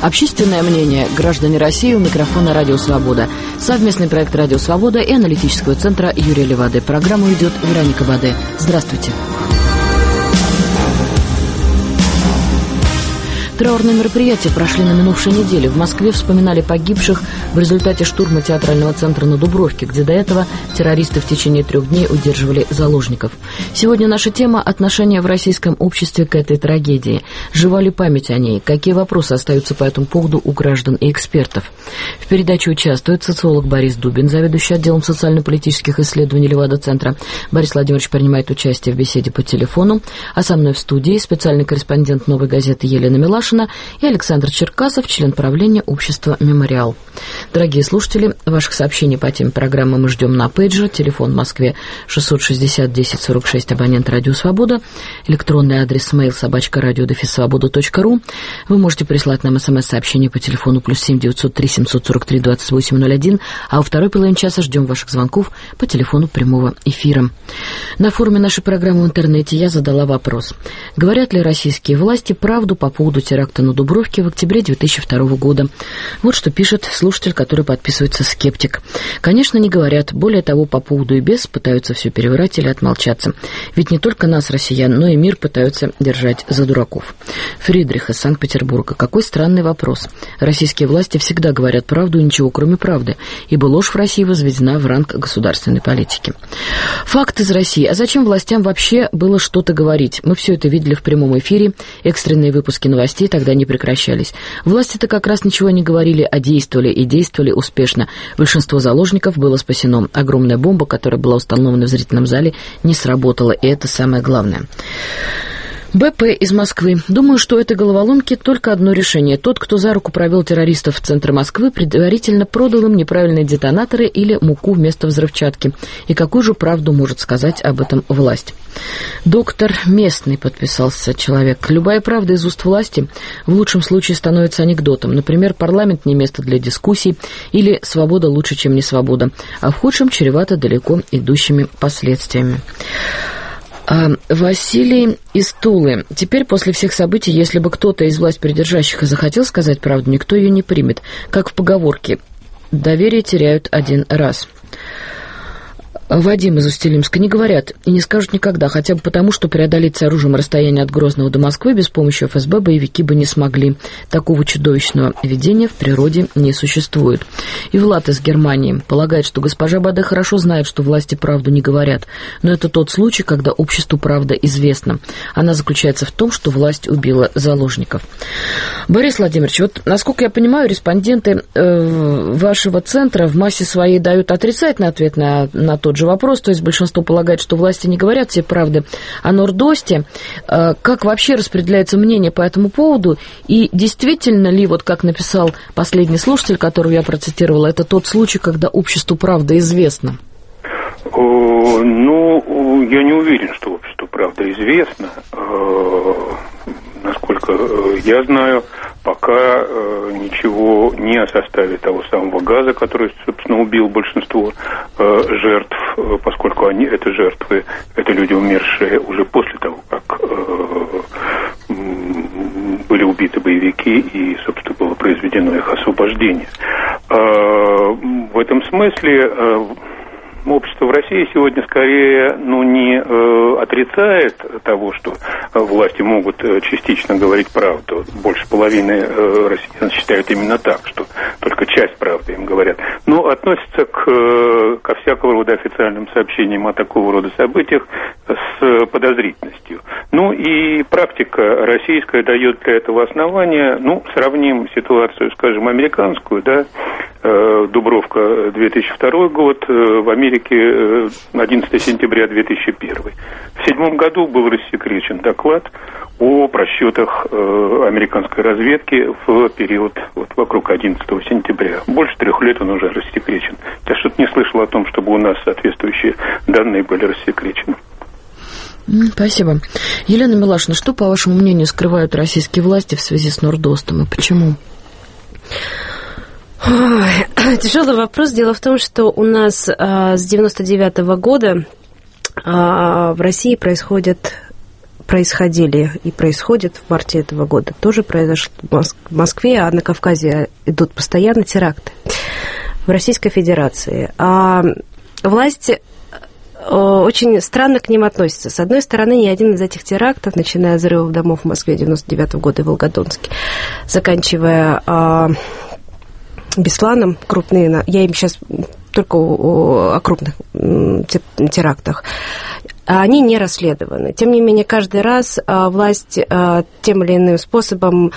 Общественное мнение. Граждане России. У микрофона «Радио Свобода». Совместный проект «Радио Свобода» и аналитического центра Юрия Левады. Программу ведет Вероника Баде. Здравствуйте. Траурные мероприятия прошли на минувшей неделе. В Москве вспоминали погибших в результате штурма театрального центра на Дубровке, где до этого террористы в течение 3 дней удерживали заложников. Сегодня наша тема – отношение в российском обществе к этой трагедии. Жива ли память о ней? Какие вопросы остаются по этому поводу у граждан и экспертов? В передаче участвует социолог Борис Дубин, заведующий отделом социально-политических исследований Левада-центра. Борис Владимирович принимает участие в беседе по телефону. А со мной в студии специальный корреспондент «Новой газеты» Елена Милашина и Александр Черкасов, член правления общества «Мемориал». Дорогие слушатели, ваших сообщений по теме программы мы ждем на пейджер. Телефон в Москве 660-10-46, абонент «Радио Свобода». Электронный адрес mail@radio-svoboda.ru. Вы можете прислать нам смс-сообщение по телефону +7 903 743 2801. А во второй половине часа ждем ваших звонков по телефону прямого эфира. На форуме нашей программы в интернете я задала вопрос. Говорят ли российские власти правду по поводу теракта на Дубровке в октябре 2002 года? Вот что пишет слушатель, который подписывается «Скептик». Конечно, не говорят. Более того, по поводу и без пытаются все переврать или отмолчаться. Ведь не только нас, россиян, но и мир пытаются держать за дураков. Фридрих из Санкт-Петербурга. Какой странный вопрос. Российские власти всегда говорят правду и ничего кроме правды, ибо ложь в России возведена в ранг государственной политики. Факт из России. А зачем властям вообще было что-то говорить? Мы все это видели в прямом эфире. Экстренные выпуски новостей тогда не прекращались. Власти-то как раз ничего не говорили, а действовали, и действовали успешно. Большинство заложников было спасено. Огромная бомба, которая была установлена в зрительном зале, не сработала, и это самое главное. БП из Москвы. Думаю, что у этой головоломки только одно решение. Тот, кто за руку провел террористов в центре Москвы, предварительно продал им неправильные детонаторы или муку вместо взрывчатки. И какую же правду может сказать об этом власть? Доктор Местный, подписался человек. Любая правда из уст власти в лучшем случае становится анекдотом. Например, парламент не место для дискуссий или свобода лучше, чем не свобода. А в худшем чревато далеко идущими последствиями. Василий из Тулы. Теперь, после всех событий, если бы кто-то из властьпридержащих и захотел сказать правду, никто ее не примет. Как в поговорке: доверие теряют один раз. Вадим из Устилимска. Не говорят и не скажут никогда, хотя бы потому, что преодолеть с оружием расстояние от Грозного до Москвы без помощи ФСБ боевики бы не смогли. Такого чудовищного видения в природе не существует. И Влад из Германии полагает, что госпожа Баде хорошо знает, что власти правду не говорят. Но это тот случай, когда обществу правда известна. Она заключается в том, что власть убила заложников. Борис Владимирович, вот, насколько я понимаю, респонденты вашего центра в массе своей дают отрицательный ответ на тот же вопрос, то есть большинство полагает, что власти не говорят все правды о Нордосте. Как вообще распределяется мнение по этому поводу? И действительно ли, вот как написал последний слушатель, которого я процитировала, это тот случай, когда обществу правда известна? Ну, я не уверен, что обществу правда известна. Насколько я знаю, пока ничего не о составе того самого газа, который, собственно, убил большинство жертв, поскольку это жертвы, это люди, умершие уже после того, как были убиты боевики и, собственно, было произведено их освобождение. В этом смысле общество в России сегодня скорее не отрицает того, что власти могут частично говорить правду. Больше половины россиян считают именно так, что только часть правды им говорят. Но относятся ко всякого рода официальным сообщениям о такого рода событиях с подозрительностью. Ну и практика российская дает для этого основания. Ну, сравним ситуацию, скажем, американскую, да, Дубровка 2002 год, в Америке 11 сентября 2001. В 2007 году был рассекречен доклад о просчетах американской разведки в период вокруг 11 сентября. Больше 3 лет он уже рассекречен. Я что-то не слышал о том, чтобы у нас соответствующие данные были рассекречены. Спасибо. Елена Милашина, что, по вашему мнению, скрывают российские власти в связи с Нордостом и почему? Тяжелый вопрос. Дело в том, что у нас с 99-го года в России происходят происходили и происходят в марте этого года, тоже произошло в Москве, а на Кавказе идут постоянно теракты в Российской Федерации. А власть очень странно к ним относится. С одной стороны, ни один из этих терактов, начиная с взрывов домов в Москве 99-го года и Волгодонске, заканчивая Бесланом, крупные, я им сейчас только о крупных терактах, они не расследованы. Тем не менее, каждый раз власть тем или иным способом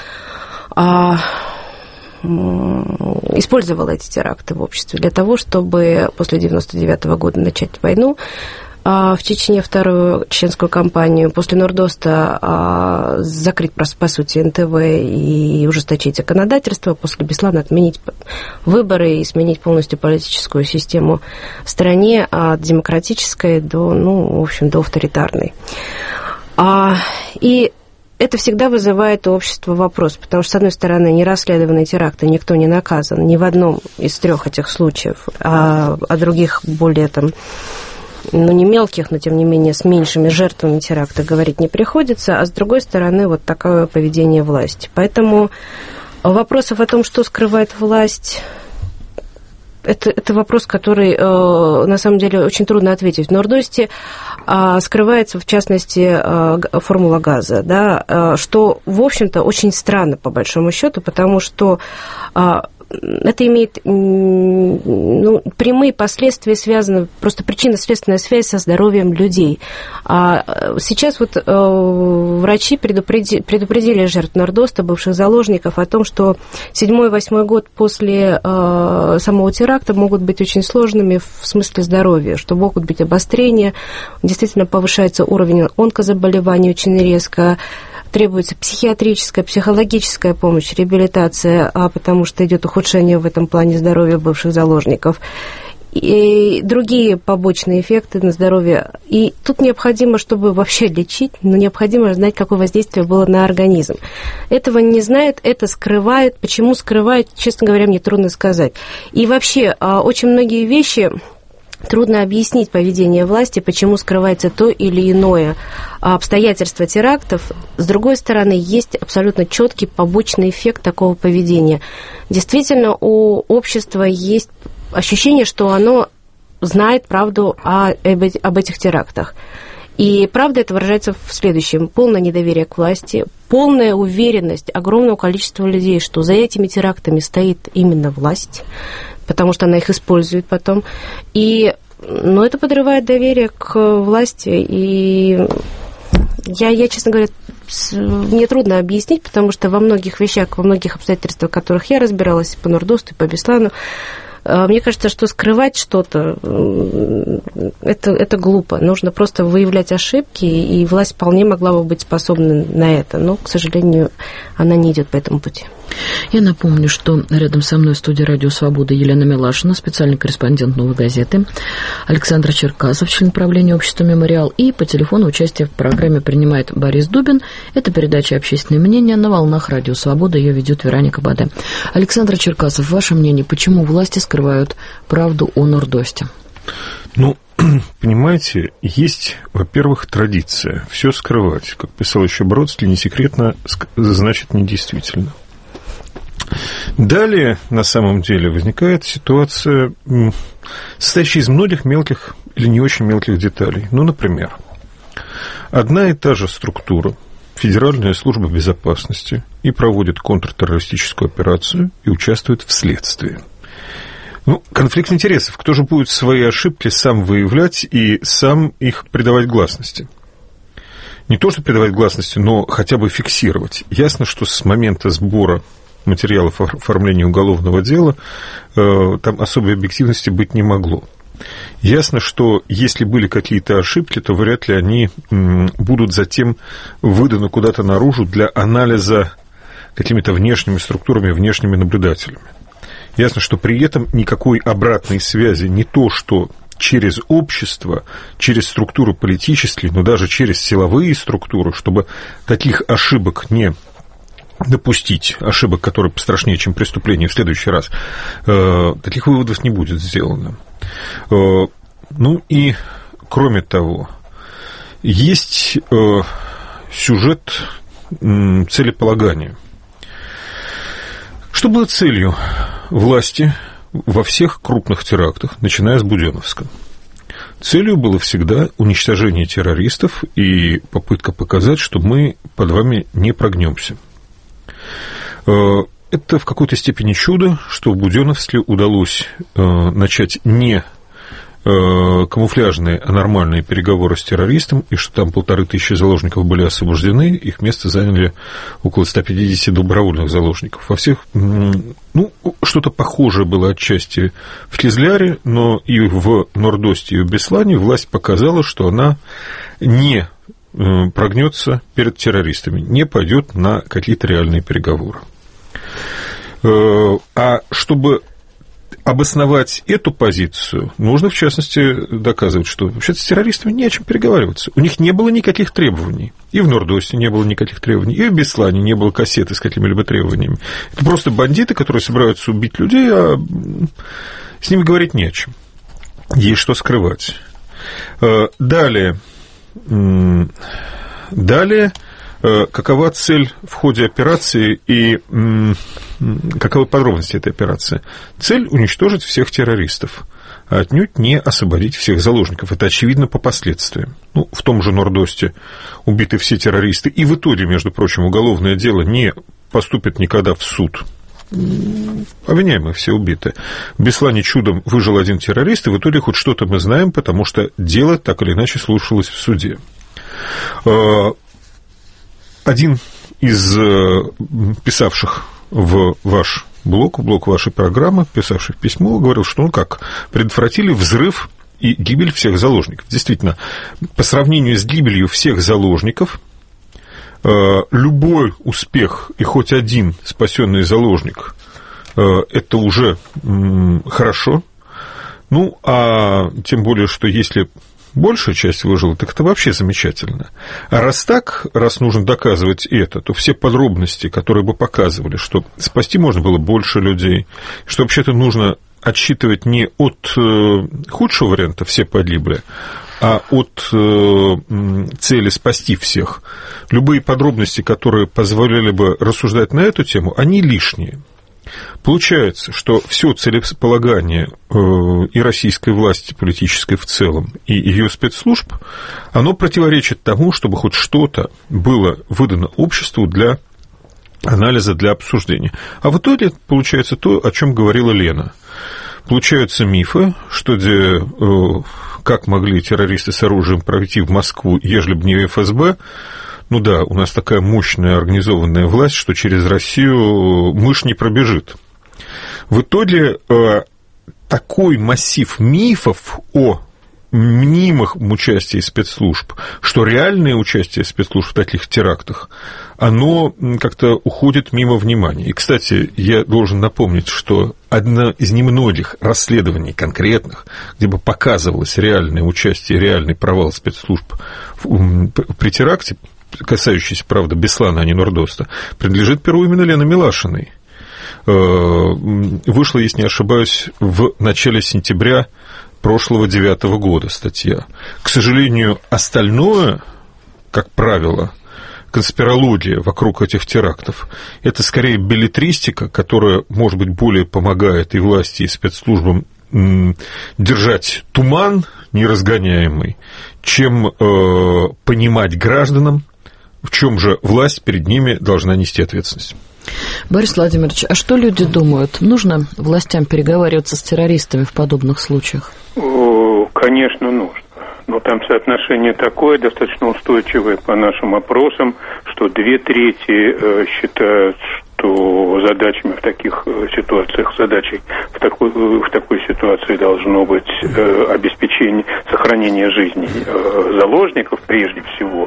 использовала эти теракты в обществе для того, чтобы после 99-го года начать войну в Чечне, вторую чеченскую кампанию, после Нордоста закрыть, по сути, НТВ и ужесточить законодательство, после Беслана отменить выборы и сменить полностью политическую систему в стране от демократической до, в общем, до авторитарной. И это всегда вызывает у общества вопрос, потому что, с одной стороны, нерасследованные теракты, никто не наказан ни в одном из трех этих случаев, а других более не мелких, но тем не менее с меньшими жертвами теракта говорить не приходится, а с другой стороны вот такое поведение власти. Поэтому вопросов о том, что скрывает власть, это вопрос, который на самом деле очень трудно ответить. В Нордосте скрывается, в частности, формула газа, да, что, в общем-то, очень странно, по большому счету, потому что это имеет прямые последствия, связаны, просто причинно-следственная связь со здоровьем людей. Сейчас врачи предупредили жертв Нордоста, бывших заложников, о том, что 7-8 год после самого теракта могут быть очень сложными в смысле здоровья, что могут быть обострения, действительно повышается уровень онкозаболеваний очень резко, требуется психиатрическая, психологическая помощь, реабилитация, потому что идет ухудшение в этом плане здоровья бывших заложников. И другие побочные эффекты на здоровье. И тут необходимо, чтобы вообще лечить, но необходимо знать, какое воздействие было на организм. Этого не знают, это скрывают. Почему скрывают, честно говоря, мне трудно сказать. И вообще, очень многие вещи трудно объяснить поведение власти, почему скрывается то или иное обстоятельство терактов. С другой стороны, есть абсолютно четкий побочный эффект такого поведения. Действительно, у общества есть ощущение, что оно знает правду об этих терактах. И правда это выражается в следующем. Полное недоверие к власти, полная уверенность огромного количества людей, что за этими терактами стоит именно власть, потому что она их использует потом. И это подрывает доверие к власти. И я, честно говоря, мне трудно объяснить, потому что во многих вещах, во многих обстоятельствах, в которых я разбиралась, по Нордосту и по Беслану, мне кажется, что скрывать что-то, это глупо. Нужно просто выявлять ошибки, и власть вполне могла бы быть способна на это. Но, к сожалению, она не идет по этому пути. Я напомню, что рядом со мной в студии «Радио Свобода» Елена Милашина, специальный корреспондент «Новой газеты», Александр Черкасов, член правления общества «Мемориал», и по телефону участие в программе принимает Борис Дубин. Это передача «Общественное мнение» на волнах «Радио Свобода». Ее ведет Вероника Баде. Александр Черкасов, ваше мнение, почему власти скрывают правду о Нордосте? Понимаете, есть, во-первых, традиция все скрывать. Как писал еще Бродский, не секретно значит недействительно. Далее, на самом деле, возникает ситуация, состоящая из многих мелких или не очень мелких деталей. Например, одна и та же структура, Федеральная служба безопасности, и проводит контртеррористическую операцию и участвует в следствии. Конфликт интересов. Кто же будет свои ошибки сам выявлять и сам их придавать гласности? Не то, что придавать гласности, но хотя бы фиксировать. Ясно, что с момента сбора материалов оформления уголовного дела там особой объективности быть не могло. Ясно, что если были какие-то ошибки, то вряд ли они будут затем выданы куда-то наружу для анализа какими-то внешними структурами, внешними наблюдателями. Ясно, что при этом никакой обратной связи, не то что через общество, через структуры политические, но даже через силовые структуры, чтобы таких ошибок не допустить, ошибок, которые пострашнее, чем преступление в следующий раз, таких выводов не будет сделано. И, кроме того, есть сюжет целеполагания. Что было целью власти во всех крупных терактах, начиная с Буденновска? Целью было всегда уничтожение террористов и попытка показать, что мы под вами не прогнемся. Это в какой-то степени чудо, что в Буденновске удалось начать не камуфляжные, а нормальные переговоры с террористом, и что там 1500 заложников были освобождены, их место заняли около 150 добровольных заложников. Во всех, что-то похожее было отчасти в Кизляре, но и в Нордосте, и в Беслане власть показала, что она не прогнется перед террористами, не пойдет на какие-то реальные переговоры. А чтобы обосновать эту позицию, нужно, в частности, доказывать, что вообще-то с террористами не о чем переговариваться. У них не было никаких требований. И в Нордосте не было никаких требований, и в Беслане не было кассеты с какими-либо требованиями. Это просто бандиты, которые собираются убить людей, а с ними говорить не о чем. Есть что скрывать. Далее, какова цель в ходе операции и каковы подробности этой операции? Цель – уничтожить всех террористов, а отнюдь не освободить всех заложников. Это очевидно по последствиям. В том же Нордосте убиты все террористы, и в итоге, между прочим, уголовное дело не поступит никогда в суд. Обвиняемые все убиты. В Беслане чудом выжил один террорист, и в итоге хоть что-то мы знаем, потому что дело так или иначе слушалось в суде. Один из писавших в ваш блог, в блог вашей программы, писавших письмо, говорил, что предотвратили взрыв и гибель всех заложников. Действительно, по сравнению с гибелью всех заложников, любой успех и хоть один спасенный заложник – это уже хорошо. А тем более, что если большая часть выжила, так это вообще замечательно. А раз нужно доказывать это, то все подробности, которые бы показывали, что спасти можно было больше людей, что вообще-то нужно отсчитывать не от худшего варианта «все погибли», а от цели спасти всех. Любые подробности, которые позволяли бы рассуждать на эту тему, они лишние. Получается, что все целеполагание и российской власти политической в целом, и ее спецслужб, оно противоречит тому, чтобы хоть что-то было выдано обществу для анализа, для обсуждения. А в итоге получается то, о чем говорила Лена. Получаются мифы, что как могли террористы с оружием пройти в Москву, ежели бы не ФСБ. У нас такая мощная организованная власть, что через Россию мышь не пробежит. В итоге такой массив мифов о мнимом участии спецслужб, что реальное участие спецслужб в таких терактах, оно как-то уходит мимо внимания. И, кстати, я должен напомнить, что одно из немногих расследований конкретных, где бы показывалось реальное участие, реальный провал спецслужб при теракте, касающийся, правда, Беслана, а не Нордоста, принадлежит перу именно Лены Милашиной. Вышла, если не ошибаюсь, в начале сентября прошлого 2009 года статья. К сожалению, остальное, как правило, конспирология вокруг этих терактов, это скорее беллетристика, которая, может быть, более помогает и власти, и спецслужбам держать туман неразгоняемый, чем понимать гражданам, в чем же власть перед ними должна нести ответственность. Борис Владимирович, а что люди думают? Нужно властям переговариваться с террористами в подобных случаях? Конечно, нужно. Но там соотношение такое, достаточно устойчивое по нашим опросам, что 2/3 считают, что задачами в таких ситуациях, задачей в такой ситуации должно быть обеспечение, сохранение жизни заложников прежде всего.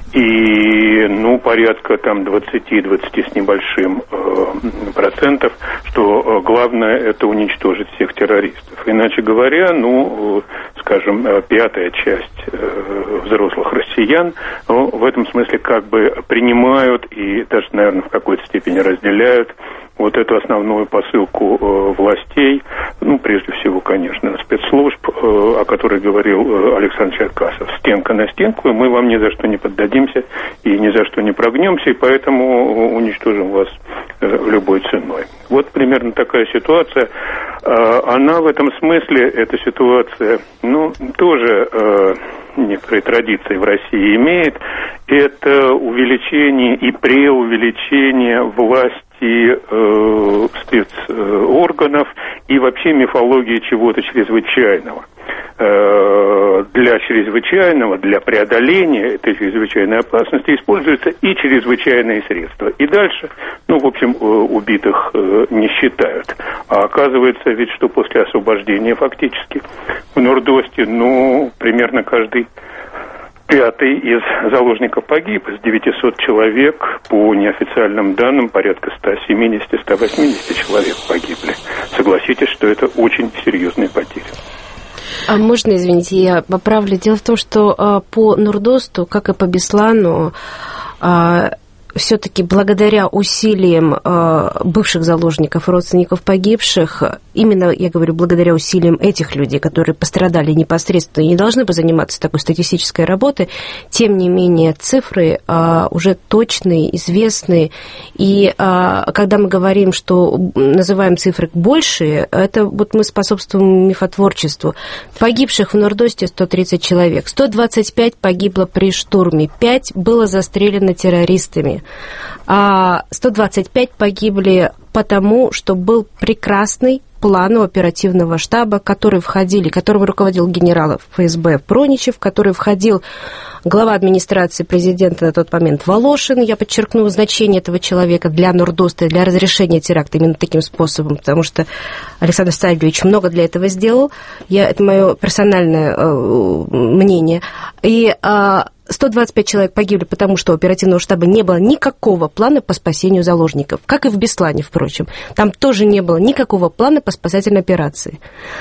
И, порядка там 20 с небольшим процентов, что главное это уничтожить всех террористов. Иначе говоря, скажем, 5-я часть взрослых россиян в этом смысле как бы принимают и даже, наверное, в какой-то степени разделяют вот эту основную посылку властей, ну, прежде всего, конечно, спецслужб, о которой говорил Александр Черкасов. Стенка на стенку, и мы вам ни за что не поддадимся и ни за что не прогнемся, и поэтому уничтожим вас любой ценой. Вот примерно такая ситуация. Она в этом смысле, эта ситуация, ну, тоже некоторые традиции в России имеет. Это увеличение и преувеличение власти спецорганов и вообще мифологии чего-то чрезвычайного. Для чрезвычайного, для преодоления этой чрезвычайной опасности используются и чрезвычайные средства. И дальше, ну, в общем, убитых не считают. А оказывается ведь, что после освобождения фактически в Нордосте, ну, примерно каждый пятый из заложников погиб, из 900 человек, по неофициальным данным, порядка 170-180 человек погибли. Согласитесь, что это очень серьезные потери. А можно, извините, я поправлю. Дело в том, что по Нордосту, как и по Беслану, все-таки благодаря усилиям бывших заложников и родственников погибших, именно, я говорю, благодаря усилиям этих людей, которые пострадали непосредственно и не должны бы заниматься такой статистической работой, тем не менее цифры уже точные, известные. И когда мы говорим, что называем цифры большие, это вот мы способствуем мифотворчеству. Погибших в Нордосте 130 человек, 125 погибло при штурме, 5 было застрелено террористами. 125 погибли потому, что был прекрасный план у оперативного штаба, которым руководил генерал ФСБ Проничев, в который входил глава администрации президента на тот момент Волошин. Я подчеркну значение этого человека для Нордоста, для разрешения теракта именно таким способом, потому что Александр Стальевич много для этого сделал. Это мое персональное мнение. И 125 человек погибли, потому что у оперативного штаба не было никакого плана по спасению заложников, как и в Беслане, впрочем. Там тоже не было никакого плана по спасательной операции.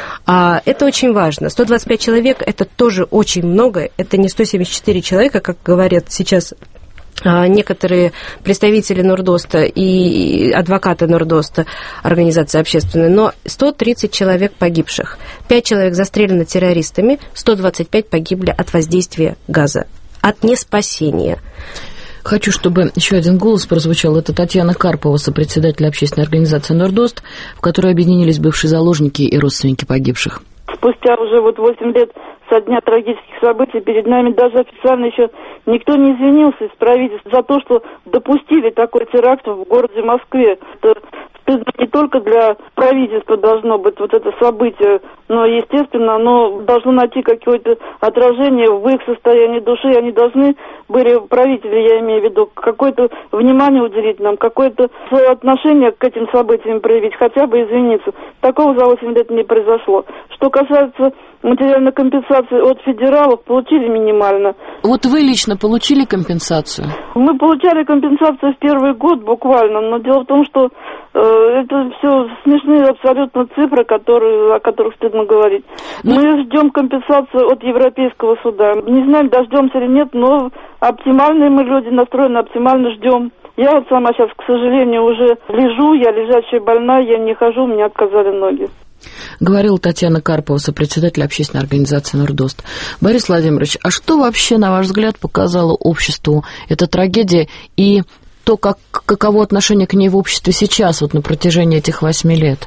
Это очень важно. 125 человек – это тоже очень много. Это не 174 человека, как говорят сейчас некоторые представители Нордоста и адвокаты Нордоста, организации общественные, но 130 человек погибших. 5 человек застрелены террористами, 125 погибли от воздействия газа, от неспасения. Хочу, чтобы еще один голос прозвучал. Это Татьяна Карпова, сопредседатель общественной организации «Нордост», в которой объединились бывшие заложники и родственники погибших. Спустя уже 8 лет со дня трагических событий перед нами даже официально еще никто не извинился из правительства за то, что допустили такой теракт в городе Москве. Это не только для правительства должно быть вот это событие, но, естественно, оно должно найти какое-то отражение в их состоянии души. Они должны были, правители, я имею в виду, какое-то внимание уделить нам, какое-то свое отношение к этим событиям проявить, хотя бы извиниться. Такого за 8 лет не произошло. Что касается материальной компенсации от федералов, получили минимально. Вот вы лично получили компенсацию? Мы получали компенсацию в первый год буквально, но дело в том, что это все смешные абсолютно цифры, о которых стыдно говорить. Мы ждем компенсацию от Европейского суда. Не знаем, дождемся или нет, но оптимальные мы люди, настроены оптимально, ждем. Я вот сама сейчас, к сожалению, уже лежу, я лежачая больная, я не хожу, мне отказали ноги. Говорила Татьяна Карпова, сопредседатель общественной организации «Нордост». Борис Владимирович, а что вообще, на ваш взгляд, показала обществу эта трагедия и то, каково отношение к ней в обществе сейчас, вот на протяжении этих 8 лет?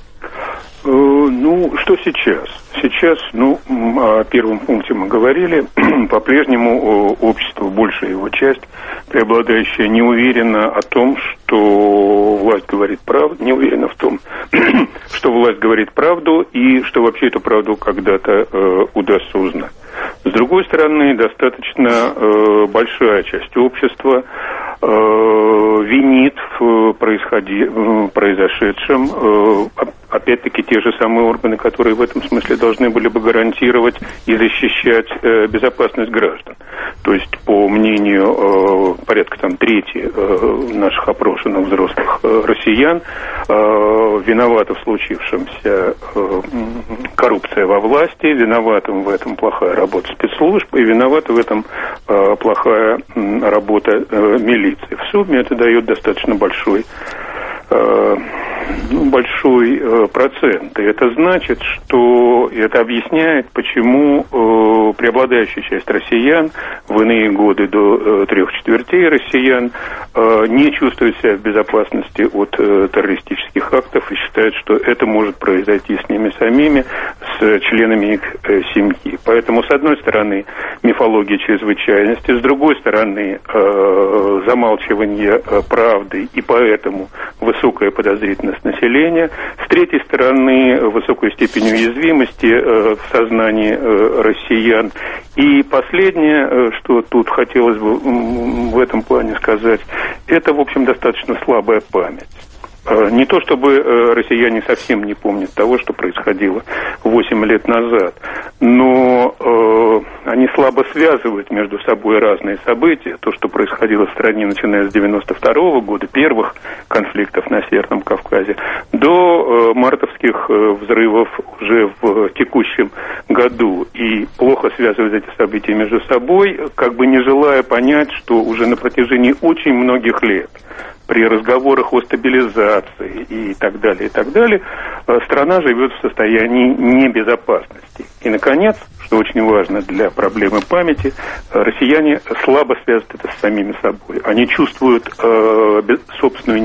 Ну, что сейчас? Сейчас, о первом пункте мы говорили, по-прежнему общество, большая его часть, преобладающая, не уверена о том, что власть говорит правду, не уверена в том, что власть говорит правду и что вообще эту правду когда-то удастся узнать. С другой стороны, достаточно большая часть общества винит в произошедшем, опять-таки, те же самые органы, которые в этом смысле должны были бы гарантировать и защищать безопасность граждан. То есть, по мнению порядка трети наших опрошенных взрослых россиян, виновата в случившемся коррупция во власти, виновата в этом плохая работа спецслужб и виновата в этом плохая работа милиции. В сумме это дает достаточно большой большой процент. И это значит, что это объясняет, почему преобладающая часть россиян в иные годы до 3/4 россиян не чувствуют себя в безопасности от террористических актов и считают, что это может произойти с ними самими, с членами их семьи. Поэтому, с одной стороны, мифология чрезвычайности, с другой стороны, замалчивание правды и поэтому высокая подозрительность населения, с третьей стороны, высокая степень уязвимости в сознании россиян. И последнее, что тут хотелось бы в этом плане сказать, это, в общем, достаточно слабая память. Не то чтобы россияне совсем не помнят того, что происходило 8 лет назад, но они слабо связывают между собой разные события. То, что происходило в стране, начиная с 92 года, первых конфликтов на Северном Кавказе, до мартовских взрывов уже в текущем году. И плохо связывают эти события между собой, как бы не желая понять, что уже на протяжении очень многих лет при разговорах о стабилизации и так далее, страна живет в состоянии небезопасности. И, наконец, что очень важно для проблемы памяти, россияне слабо связывают это с самими собой. Они чувствуют собственную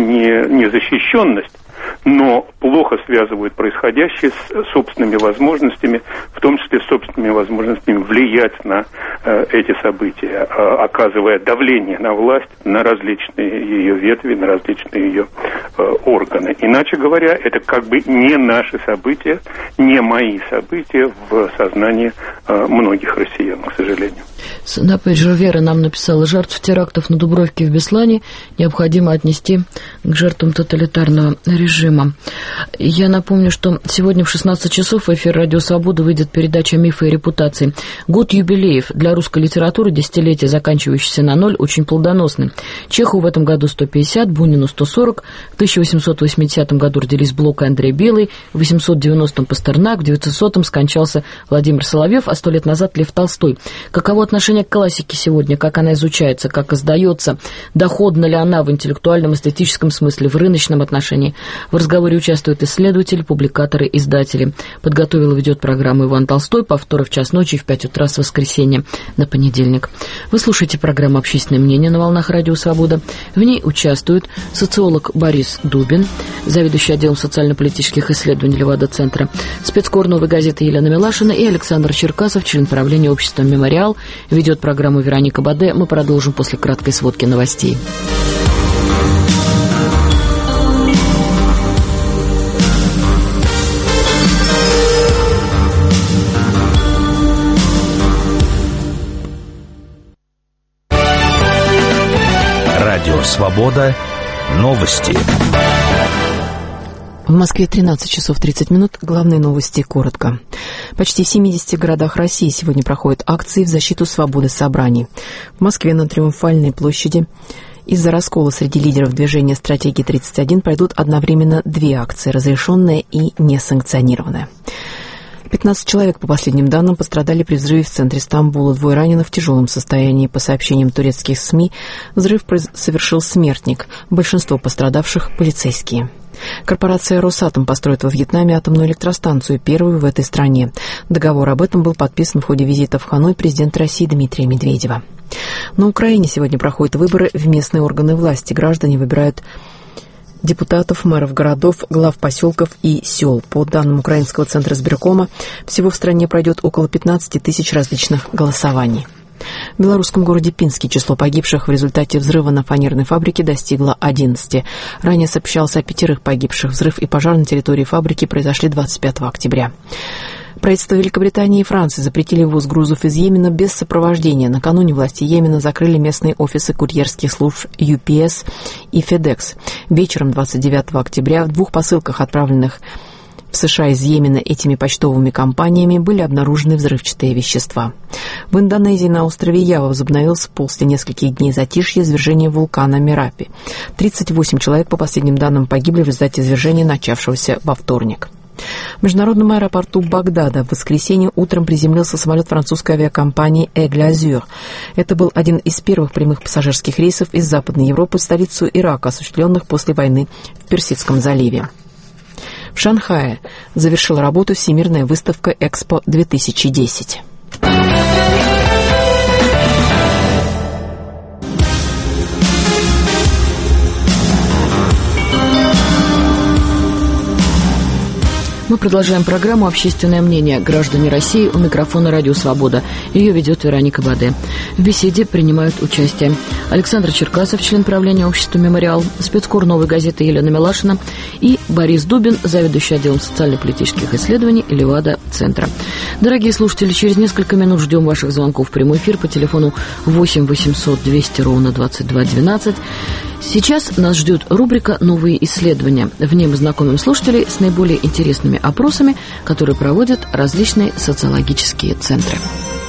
незащищенность, но плохо связывают происходящее с собственными возможностями, в том числе с собственными возможностями влиять на эти события, оказывая давление на власть, на различные ее ветви, на различные ее органы. Иначе говоря, это как бы не наши события, не мои события в сознании многих россиян, к сожалению. На пейджер Вера нам написала: жертв терактов на Дубровке в Беслане необходимо отнести к жертвам тоталитарного режима. Я напомню, что сегодня в 16 часов в эфир «Радио Свобода» выйдет передача «Мифы и репутации». Год юбилеев для русской литературы, десятилетие, заканчивающееся на 0, очень плодоносны. Чехову в этом году 150, Бунину 140. В 1880 году родились Блок и Андрей Белый, в 890-м Пастернак, в 900-м скончался Владимир Соловьев, а 100 лет назад Лев Толстой. Каково отношение к классике сегодня, как она изучается, как издается, доходна ли она в интеллектуальном, эстетическом смысле, в рыночном отношении? В разговоре участвуют исследователи, публикаторы, издатели. Подготовил и ведет программу Иван Толстой, повторы в час ночи и в 5 утра с воскресенья на понедельник. Вы слушаете программу «Общественное мнение» на волнах «Радио Свобода». В ней участвуют социолог Борис Дубин, заведующий отделом социально-политических исследований Левада-центра, спецкор «Новой газеты» Елена Милашина и Александр Черкасов, член правления общества «Мемориал». Ведет программу Вероника Баде. Мы продолжим после краткой сводки новостей. Радио Свобода. Новости. В Москве 13 часов 30 минут. Главные новости коротко. Почти в 70 городах России сегодня проходят акции в защиту свободы собраний. В Москве на Триумфальной площади из-за раскола среди лидеров движения «Стратегия 31» пройдут одновременно две акции, разрешенная и несанкционированная. 15 человек, по последним данным, пострадали при взрыве в центре Стамбула. 2 ранены в тяжелом состоянии. По сообщениям турецких СМИ, взрыв совершил смертник. Большинство пострадавших – полицейские. Корпорация «Росатом» построит во Вьетнаме атомную электростанцию, первую в этой стране. Договор об этом был подписан в ходе визита в Ханой президента России Дмитрия Медведева. На Украине сегодня проходят выборы в местные органы власти. Граждане выбирают депутатов, мэров городов, глав поселков и сел. По данным Украинского центра избиркома, всего в стране пройдет около 15 тысяч различных голосований. В белорусском городе Пинске число погибших в результате взрыва на фанерной фабрике достигло 11. Ранее сообщалось о 5 погибших. Взрыв и пожар на территории фабрики произошли 25 октября. Правительства Великобритании и Франции запретили ввоз грузов из Йемена без сопровождения. Накануне власти Йемена закрыли местные офисы курьерских служб UPS и FedEx. Вечером 29 октября в 2 посылках, отправленных в США из Йемена этими почтовыми компаниями, были обнаружены взрывчатые вещества. В Индонезии на острове Ява возобновился после нескольких дней затишья извержение вулкана Мерапи. 38 человек, по последним данным, погибли в результате извержения, начавшегося во вторник. В международном аэропорту Багдада в воскресенье утром приземлился самолет французской авиакомпании Aigle Azur. Это был один из первых прямых пассажирских рейсов из Западной Европы в столицу Ирака, осуществленных после войны в Персидском заливе. В Шанхае завершила работу Всемирная выставка «Экспо-2010». Мы продолжаем программу «Общественное мнение. Граждане России». У микрофона «Радио Свобода». Ее ведет Вероника Баде. В беседе принимают участие Александр Черкасов, член правления общества «Мемориал», спецкор «Новой газеты» Елена Милашина и Борис Дубин, заведующий отделом социально-политических исследований Левада-центра. Дорогие слушатели, через несколько минут ждем ваших звонков в прямой эфир по телефону 8 800 200 ровно 22 12. Сейчас нас ждет рубрика «Новые исследования». В ней мы знакомим слушателей с наиболее интересными опросами, которые проводят различные социологические центры.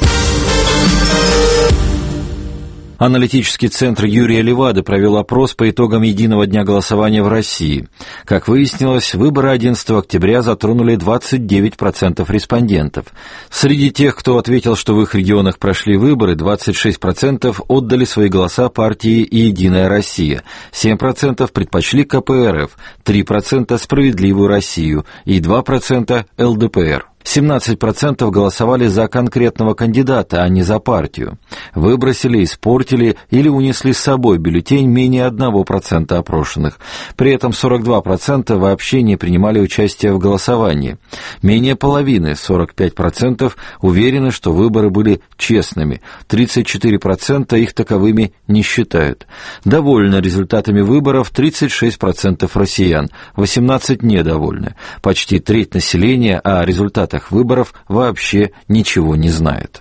Аналитический центр Юрия Левады провел опрос по итогам единого дня голосования в России. Как выяснилось, выборы 11 октября затронули 29% респондентов. Среди тех, кто ответил, что в их регионах прошли выборы, 26% отдали свои голоса партии «Единая Россия», 7% предпочли КПРФ, 3% «Справедливую Россию» и 2% ЛДПР. 17% голосовали за конкретного кандидата, а не за партию. Выбросили, испортили или унесли с собой бюллетень менее 1% опрошенных. При этом 42% вообще не принимали участие в голосовании. Менее половины, 45%, уверены, что выборы были честными. 34% их таковыми не считают. Довольны результатами выборов 36% россиян, 18% недовольны. Почти треть населения о результатах выборов вообще ничего не знает.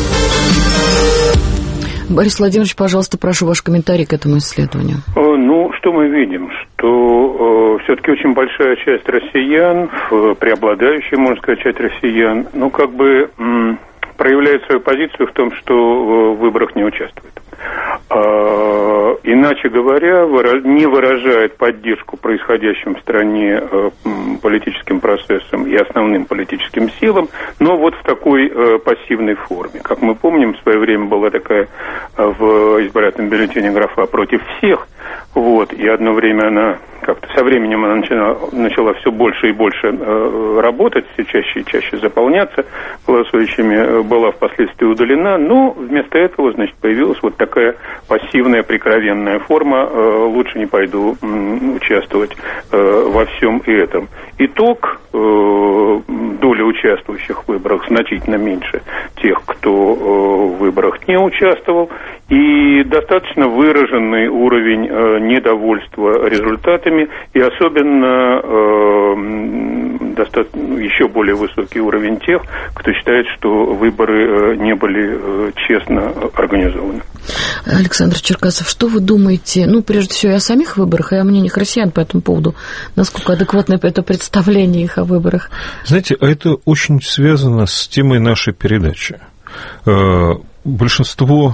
Борис Владимирович, пожалуйста, прошу ваш комментарий к этому исследованию. Ну, что мы видим? Что все-таки очень большая часть россиян, преобладающая, можно сказать, часть россиян, проявляет свою позицию в том, что в выборах не участвует. Иначе говоря, не выражает поддержку происходящим в стране политическим процессам и основным политическим силам, но вот в такой пассивной форме. Как мы помним, в свое время была такая в избирательном бюллетене графа «против всех», и одно время она как-то со временем она начала все больше и больше работать, все чаще и чаще заполняться голосующими, была впоследствии удалена, но вместо этого, появилась вот такая пассивная, прикровенная форма, лучше не пойду участвовать во всем этом. Итог, доля участвующих в выборах значительно меньше тех, кто в выборах не участвовал, и достаточно выраженный уровень недовольства результатами, и особенно еще более высокий уровень тех, кто считает, что выборы не были честно организованы. Александр Черкасов, что вы думаете, прежде всего, и о самих выборах, и о мнениях россиян по этому поводу? Насколько адекватно это представление их о выборах? Знаете, это очень связано с темой нашей передачи. Большинство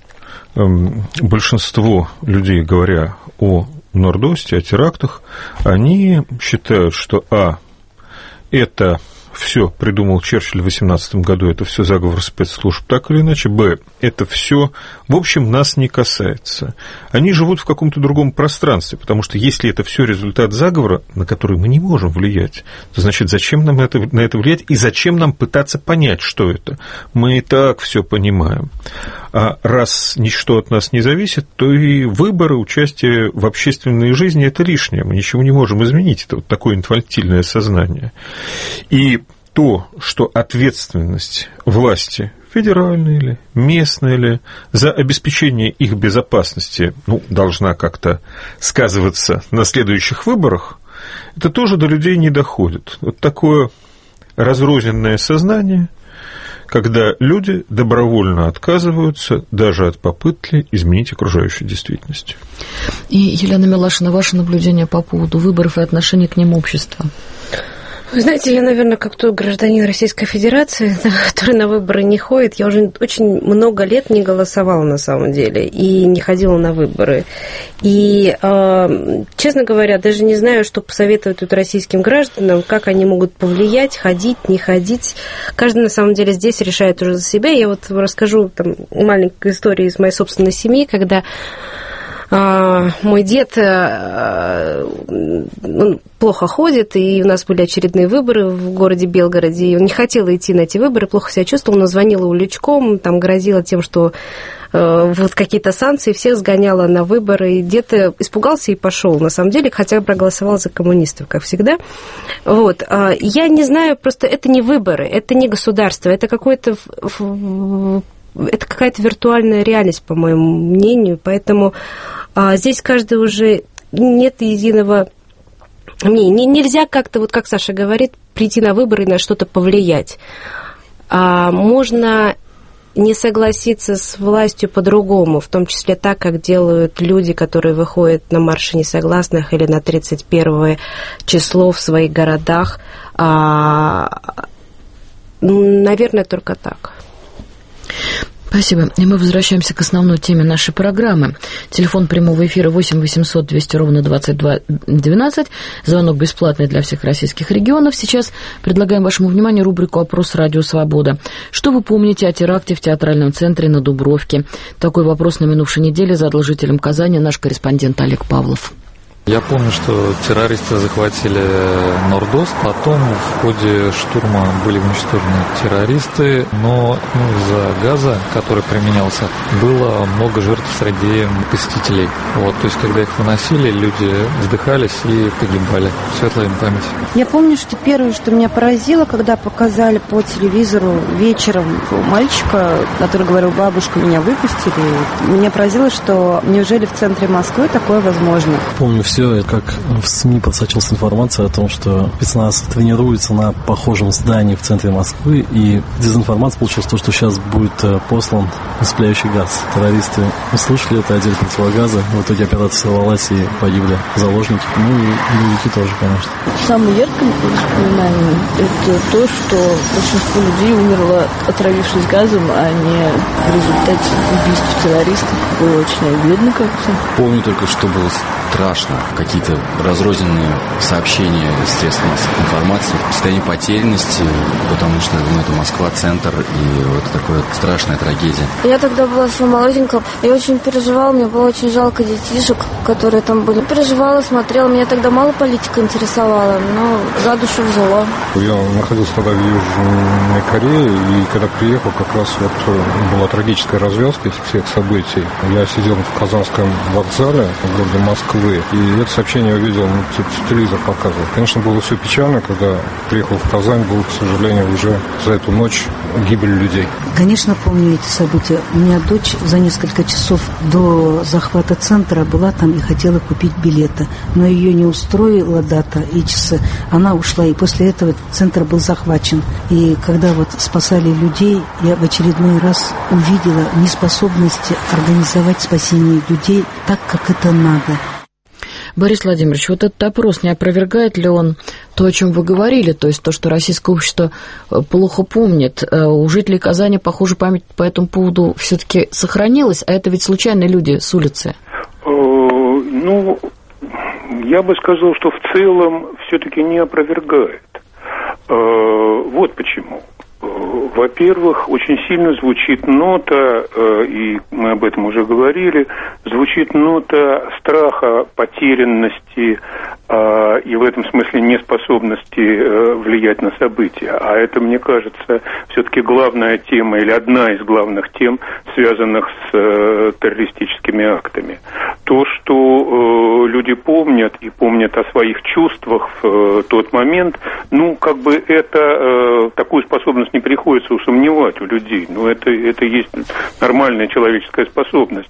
людей, говоря о Норд-Осте, о терактах, они считают, что это все придумал Черчилль в 18 году, это все заговор спецслужб, так или иначе, это все, в общем, нас не касается. Они живут в каком-то другом пространстве, потому что если это все результат заговора, на который мы не можем влиять, то значит, зачем нам на это влиять и зачем нам пытаться понять, что это? Мы и так все понимаем. А раз ничто от нас не зависит, то и выборы, участие в общественной жизни – это лишнее. Мы ничего не можем изменить. Это вот такое инфантильное сознание. И то, что ответственность власти, федеральной или местной или, за обеспечение их безопасности должна как-то сказываться на следующих выборах, это тоже до людей не доходит. Вот такое разрозненное сознание, когда люди добровольно отказываются даже от попытки изменить окружающую действительность. И, Елена Милашина, ваше наблюдение по поводу выборов и отношения к ним общества? Вы знаете, я, наверное, как тот гражданин Российской Федерации, который на выборы не ходит, я уже очень много лет не голосовала на самом деле и не ходила на выборы. И, честно говоря, даже не знаю, что посоветовать тут российским гражданам, как они могут повлиять, ходить, не ходить. Каждый, на самом деле, здесь решает уже за себя. Я вот расскажу там маленькую историю из моей собственной семьи, когда мой дед он плохо ходит, и у нас были очередные выборы в городе Белгороде, и он не хотел идти на эти выборы, плохо себя чувствовал, но звонила уличком, там грозила тем, что вот какие-то санкции, всех сгоняла на выборы, и дед испугался и пошел, на самом деле, хотя проголосовал за коммунистов, как всегда. Вот. Я не знаю, просто это не выборы, это не государство, это какой-то... Это какая-то виртуальная реальность, по моему мнению, поэтому здесь каждый уже нет единого мнения. Нельзя как-то, вот как Саша говорит, прийти на выборы и на что-то повлиять. Можно не согласиться с властью по-другому, в том числе так, как делают люди, которые выходят на марши несогласных или на 31 число в своих городах. Наверное, только так. Спасибо. И мы возвращаемся к основной теме нашей программы. Телефон прямого эфира 8 800 200 ровно 22 12. Звонок бесплатный для всех российских регионов. Сейчас предлагаем вашему вниманию рубрику «Опрос Радио Свобода». Что вы помните о теракте в театральном центре на Дубровке? Такой вопрос на минувшей неделе задал жителям Казани наш корреспондент Олег Павлов. Я помню, что террористы захватили Нордост, потом в ходе штурма были уничтожены террористы, но из-за газа, который применялся, было много жертв среди посетителей. Вот, то есть, когда их выносили, люди вздыхались и погибали. Светлая им память. Я помню, что первое, что меня поразило, когда показали по телевизору вечером мальчика, который говорил: бабушка, меня выпустили. Меня поразило, что неужели в центре Москвы такое возможно? Помню все, как в СМИ просочилась информация о том, что спецназ тренируется на похожем здании в центре Москвы, и дезинформация получилась то, что сейчас будет послан распыляющий газ. Террористы услышали это, одели противогазы, в итоге операция сорвалась и погибли заложники, ну и боевики тоже, конечно. Самое яркое воспоминание – это то, что большинство людей умерло, отравившись газом, а не в результате убийств террористов. Было очень обидно как-то. Помню только, что было страшно. Какие-то разрозненные сообщения из средств массовой информации, состояние потерянности, потому что это Москва, центр, и вот такая страшная трагедия. Я тогда была еще молоденькая, я очень переживала, мне было очень жалко детишек, которые там были. Переживала, смотрела, меня тогда мало политика интересовала, но за душу взяла. Я находился тогда в Южной Корее, и когда приехал, как раз вот была трагическая развязка всех событий. Я сидел в Казанском вокзале в городе Москвы, и это сообщение увидел, телевизор показывал. Конечно, было все печально, когда приехал в Казань, был, к сожалению, уже за эту ночь гибель людей. Конечно, помню эти события. У меня дочь за несколько часов до захвата центра была там и хотела купить билеты, но ее не устроила дата и часы. Она ушла, и после этого центр был захвачен. И когда вот спасали людей, я в очередной раз увидела неспособность организовать спасение людей так, как это надо. Борис Владимирович, вот этот опрос, не опровергает ли он то, о чем вы говорили, то есть то, что российское общество плохо помнит? У жителей Казани, похоже, память по этому поводу все-таки сохранилась, а это ведь случайные люди с улицы. Ну, я бы сказал, что в целом все-таки не опровергает. Вот почему. Во-первых, очень сильно звучит нота, и мы об этом уже говорили, звучит нота страха, потерянности и в этом смысле неспособности влиять на события. А это, мне кажется, все-таки главная тема или одна из главных тем, связанных с террористическими актами. То, что люди помнят и помнят о своих чувствах в тот момент, ну, как бы это, такую способность не приходится усомневать у людей. Ну, это есть нормальная человеческая способность.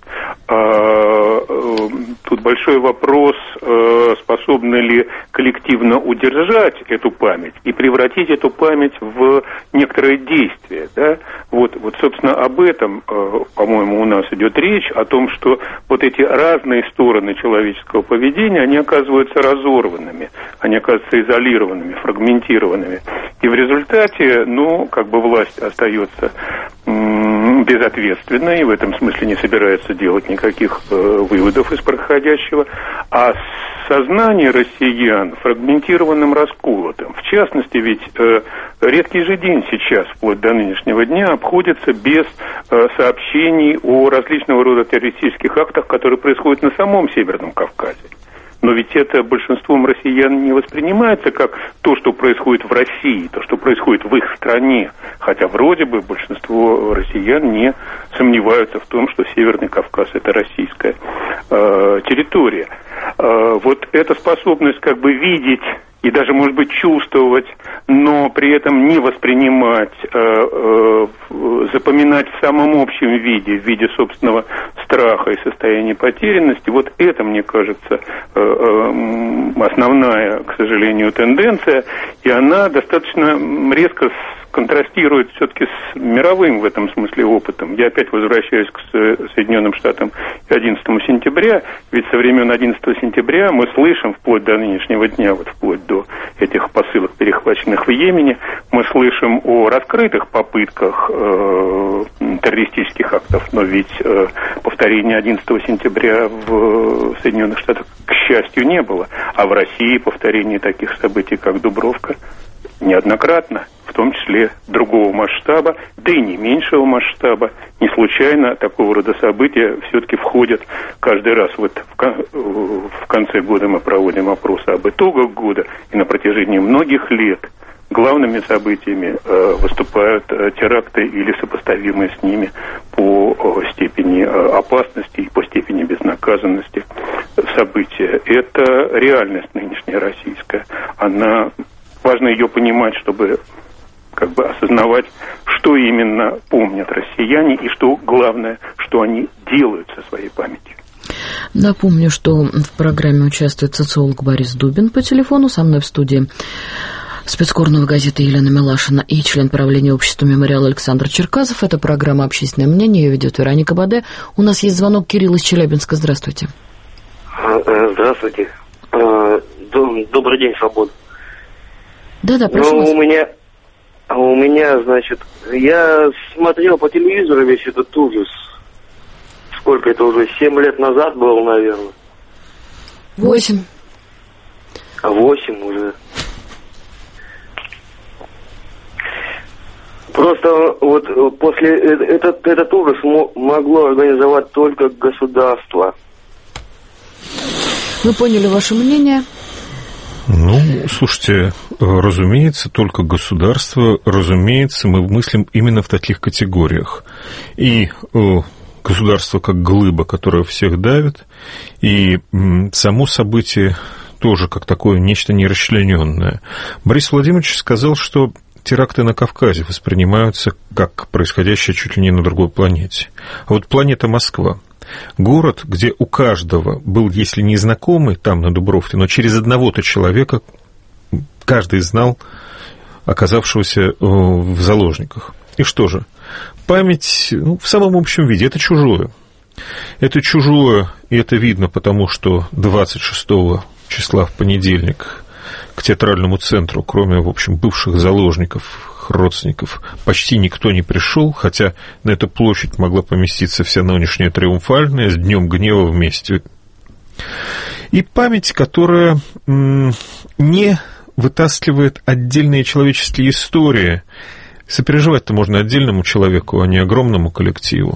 Тут большой вопрос, способны ли коллективно удержать эту память и превратить эту память в некоторое действие. Да? Вот, собственно, об этом, по-моему, у нас идет речь, о том, что вот эти разные стороны человеческого этого поведения, они оказываются разорванными, они оказываются изолированными, фрагментированными. И в результате, власть остается безответственной, и в этом смысле не собирается делать никаких выводов из происходящего, а сознание россиян фрагментированным, расколотым. В частности, ведь редкий же день сейчас, вплоть до нынешнего дня, обходится без сообщений о различного рода террористических актах, которые происходят на самом Северном Кавказе. Но ведь это большинством россиян не воспринимается как то, что происходит в России, то, что происходит в их стране. Хотя вроде бы большинство россиян не сомневаются в том, что Северный Кавказ – это российская территория. Вот эта способность видеть и даже, может быть, чувствовать, но при этом не воспринимать, запоминать в самом общем виде, в виде собственного страха и состояния потерянности, вот это, мне кажется, основная, к сожалению, тенденция, и она достаточно резко контрастирует все-таки с мировым в этом смысле опытом. Я опять возвращаюсь к Соединенным Штатам и 11 сентября, ведь со времен 11 сентября мы слышим вплоть до нынешнего дня, вплоть до этих посылок, перехваченных в Йемене, мы слышим о раскрытых попытках террористических актов, но ведь повторения 11 сентября в Соединенных Штатах, к счастью, не было, а в России повторение таких событий, как Дубровка, неоднократно, в том числе другого масштаба, да и не меньшего масштаба. Не случайно такого рода события все-таки входят каждый раз. В конце года мы проводим опросы об итогах года, и на протяжении многих лет главными событиями выступают теракты или сопоставимые с ними по степени опасности и по степени безнаказанности события. Это реальность нынешняя российская. Важно ее понимать, чтобы осознавать, что именно помнят россияне и что главное, что они делают со своей памятью. Напомню, что в программе участвует социолог Борис Дубин по телефону, со мной в студии спецкор «Новой газеты» Елена Милашина и член правления общества «Мемориал» Александр Черкасов. Это программа «Общественное мнение», ее ведет Вероника Баде. У нас есть звонок. Кирилл из Челябинска. Здравствуйте. Здравствуйте. Добрый день, свобода. Да, прошу вас. У меня, я смотрел по телевизору весь этот ужас. Сколько это уже? 7 лет назад было, наверное. 8. 8 уже. Просто после этот ужас могло организовать только государство. Мы поняли ваше мнение. Слушайте, разумеется, только государство, разумеется, мы мыслим именно в таких категориях. И государство как глыба, которое всех давит, и само событие тоже как такое нечто нерасчлененное. Борис Владимирович сказал, что теракты на Кавказе воспринимаются как происходящее чуть ли не на другой планете. А вот планета Москва, город, где у каждого был, если не знакомый там на Дубровке, но через одного-то человека каждый знал оказавшегося в заложниках. И что же? Память в самом общем виде – это чужое. Это чужое, и это видно, потому что 26 числа в понедельник к театральному центру, кроме, в общем, бывших заложников, родственников, почти никто не пришел, хотя на эту площадь могла поместиться вся нынешняя Триумфальная с Днем Гнева вместе. И память, которая не вытаскивает отдельные человеческие истории. Сопереживать-то можно отдельному человеку, а не огромному коллективу.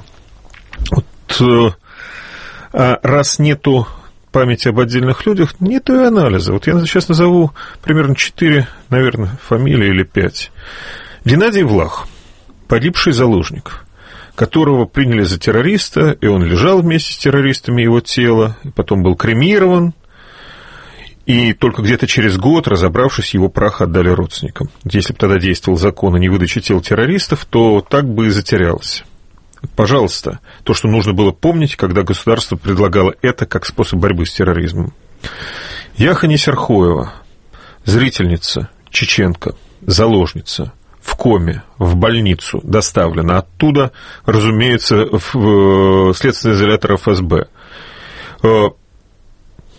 Раз нету памяти об отдельных людях, нету и анализа. Я сейчас назову примерно 4, наверное, фамилии или 5. Геннадий Влах, погибший заложник, которого приняли за террориста, и он лежал вместе с террористами, его тело, и потом был кремирован, и только где-то через год, разобравшись, его прах отдали родственникам. Если бы тогда действовал закон о невыдаче тел террористов, то так бы и затерялось. Пожалуйста, то, что нужно было помнить, когда государство предлагало это как способ борьбы с терроризмом. Яха Несерхоева, зрительница, чеченка, заложница, в коме, в больницу доставлена. Оттуда, разумеется, в следственный изолятор ФСБ.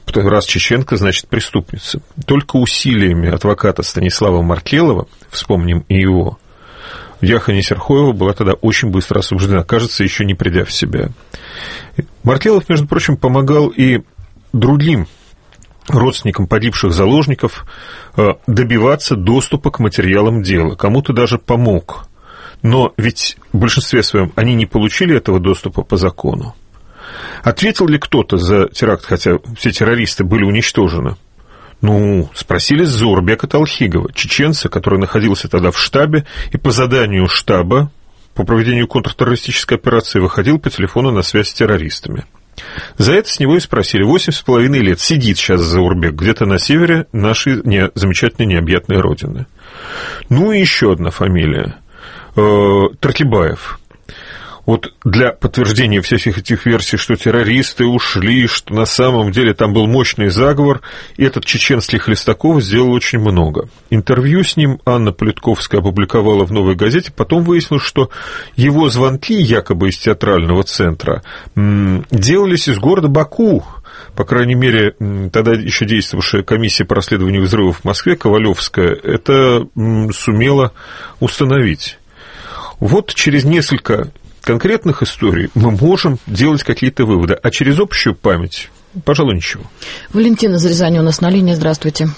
Раз чеченка, значит преступница. Только усилиями адвоката Станислава Маркелова, вспомним и его, Яха Несерхоева была тогда очень быстро освобождена, кажется, еще не придя в себя. Маркелов, между прочим, помогал и другим родственникам погибших заложников добиваться доступа к материалам дела. Кому-то даже помог. Но ведь в большинстве своем они не получили этого доступа по закону. Ответил ли кто-то за теракт, хотя все террористы были уничтожены? Ну, спросили Зорбека Талхигова, чеченца, который находился тогда в штабе и по заданию штаба по проведению контртеррористической операции выходил по телефону на связь с террористами. За это с него и спросили. 8,5 лет сидит сейчас Заурбек где-то на севере нашей замечательной необъятной родины. Ну и еще одна фамилия. Таркибаев. Вот для подтверждения всех этих версий, что террористы ушли, что на самом деле там был мощный заговор, этот чеченский Хлестаков сделал очень много. Интервью с ним Анна Политковская опубликовала в «Новой газете», потом выяснилось, что его звонки, якобы из театрального центра, делались из города Баку. По крайней мере, тогда еще действовавшая комиссия по расследованию взрывов в Москве, Ковалевская, это сумела установить. Вот через несколько конкретных историй мы можем делать какие-то выводы, а через общую память, пожалуй, ничего. Валентин из Рязани у нас на линии. Здравствуйте.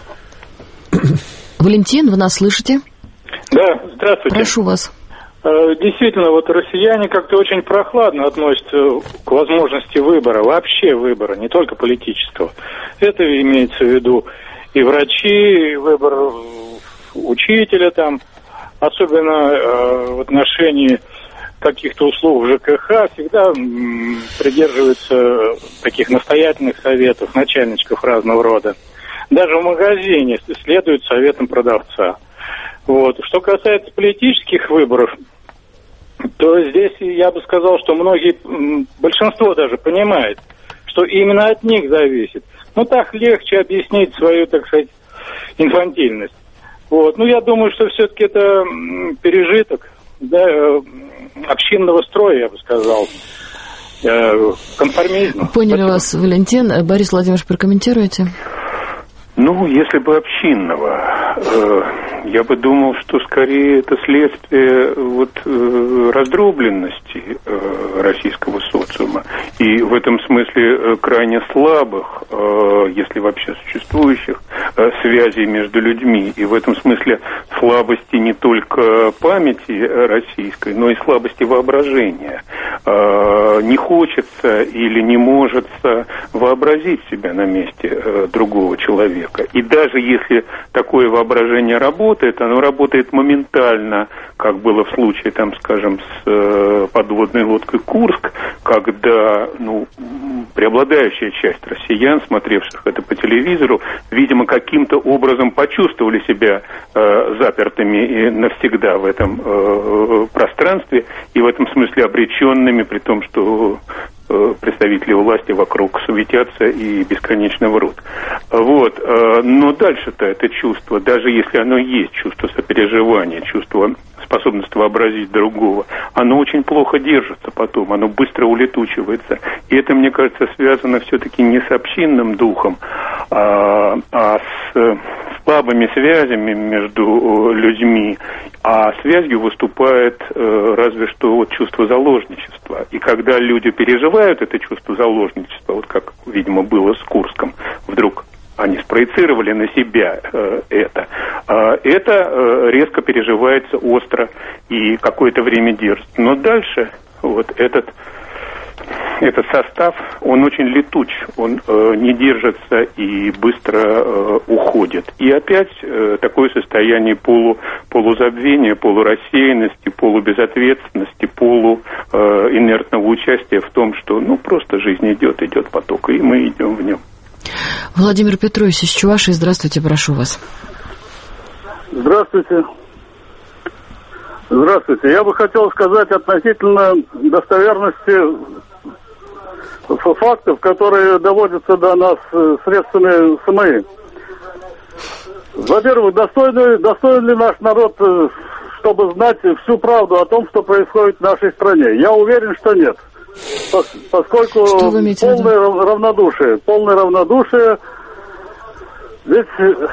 Валентин, вы нас слышите? Да, здравствуйте. Прошу вас. Действительно, вот россияне как-то очень прохладно относятся к возможности выбора, вообще выбора, не только политического. Это имеется в виду и врачи, и выбор учителя там, особенно в отношении каких-то услуг в ЖКХ, всегда придерживаются таких настоятельных советов начальничков разного рода. Даже в магазине следуют советам продавца. Вот. Что касается политических выборов, то здесь я бы сказал, что большинство даже понимает, что именно от них зависит. Ну, так легче объяснить свою, так сказать, инфантильность. Вот. Ну, я думаю, что все-таки это пережиток, да, общинного строя, я бы сказал, конформизма. Поняли. Спасибо. Вас, Валентин. Борис Владимирович, прокомментируете? Ну, если бы общинного, я бы думал, что скорее это следствие раздробленности российского социума. И в этом смысле крайне слабых, если вообще существующих, связей между людьми. И в этом смысле слабости не только памяти российской, но и слабости воображения. Не хочется или не может вообразить себя на месте другого человека. И даже если такое воображение работает, оно работает моментально, как было в случае, там, скажем, с подводной лодкой «Курск», когда преобладающая часть россиян, смотревших это по телевизору, видимо, каким-то образом почувствовали себя запертыми навсегда в этом пространстве и в этом смысле обреченными, при том, что представители власти вокруг суетятся и бесконечно врут. Вот. Но дальше-то это чувство, даже если оно есть, чувство сопереживания, чувство способности вообразить другого, оно очень плохо держится потом, оно быстро улетучивается. И это, мне кажется, связано все-таки не с общинным духом, а с слабыми связями между людьми. А связью выступает разве что чувство заложничества. И когда люди переживают это чувство заложничества, вот как, видимо, было с Курском, вдруг они спроецировали на себя это резко переживается остро и какое-то время держится. Но дальше этот состав, он очень летуч, он не держится и быстро уходит. И опять такое состояние полузабвения, полурассеянности, полубезответственности, полуинертного участия в том, что просто жизнь идет поток, и мы идем в нем. Владимир Петрович из Чувашии, здравствуйте, прошу вас. Здравствуйте. Здравствуйте. Я бы хотел сказать относительно достоверности фактов, которые доводятся до нас средствами СМИ. Во-первых, достоин ли наш народ, чтобы знать всю правду о том, что происходит в нашей стране? Я уверен, что нет. поскольку полное равнодушие, ведь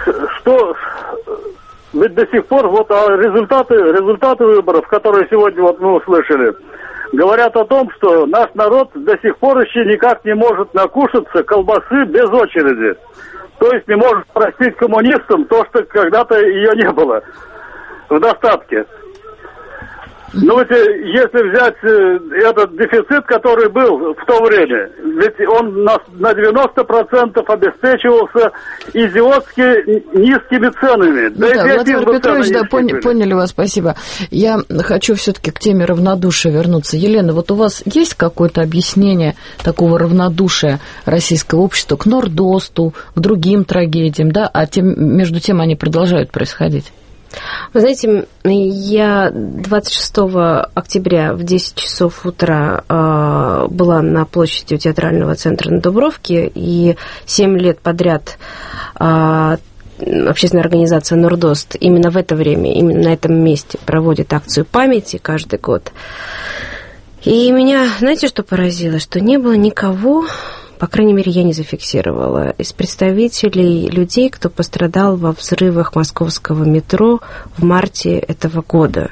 ведь до сих пор вот результаты выборов, которые сегодня вот мы услышали, говорят о том, что наш народ до сих пор еще никак не может накушаться колбасы без очереди. То есть не может простить коммунистам то, что когда-то ее не было в достатке. Ну, ведь если взять этот дефицит, который был в то время, ведь он на 90% обеспечивался идиотски низкими ценами. Да, Владимир Петрович, да, поняли вас, спасибо. Я хочу все-таки к теме равнодушия вернуться. Елена, вот у вас есть какое-то объяснение такого равнодушия российского общества к Нордосту, к другим трагедиям, да, а между тем они продолжают происходить? Вы знаете, я 26 октября в 10 часов утра была на площади у театрального центра на Дубровке, и 7 лет подряд общественная организация «Нордост» именно в это время, именно на этом месте проводит акцию памяти каждый год. И меня, знаете, что поразило? Что не было никого, по крайней мере, я не зафиксировала, из представителей людей, кто пострадал во взрывах московского метро в марте этого года.